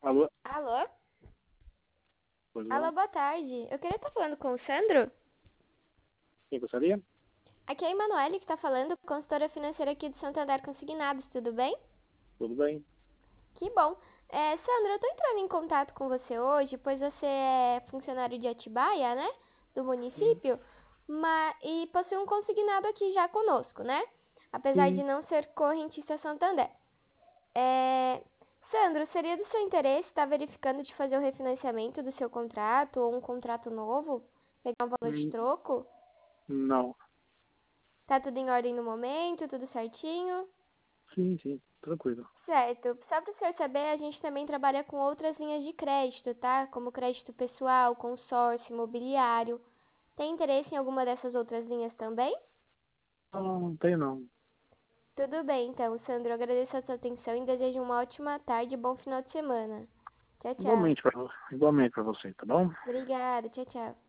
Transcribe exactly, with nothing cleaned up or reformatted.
Alô? Alô? Pois Alô, não? boa tarde. Eu queria estar falando com o Sandro. Quem gostaria? Aqui é a Emanuele que está falando, consultora financeira aqui do Santander Consignados, tudo bem? Tudo bem? Que bom. É, Sandro, eu estou entrando em contato com você hoje, pois você é funcionário de Atibaia, né? Do Sim. município, mas, e possui um consignado aqui já conosco, né? Apesar de Sim. não ser correntista Santander. É, Sandro, seria do seu interesse estar verificando de fazer o refinanciamento do seu contrato ou um contrato novo? Pegar um valor de Hum, troco? Não. Tá tudo em ordem no momento, tudo certinho? Sim, sim. Tranquilo. Certo. Só para o senhor saber, a gente também trabalha com outras linhas de crédito, tá? Como crédito pessoal, consórcio, imobiliário. Tem interesse em alguma dessas outras linhas também? Não, não, não tem não. Tudo bem, então, Sandro. Eu agradeço a sua atenção e desejo uma ótima tarde e bom final de semana. Tchau, tchau. Igualmente para igualmente para você, tá bom? Obrigada. Tchau, tchau.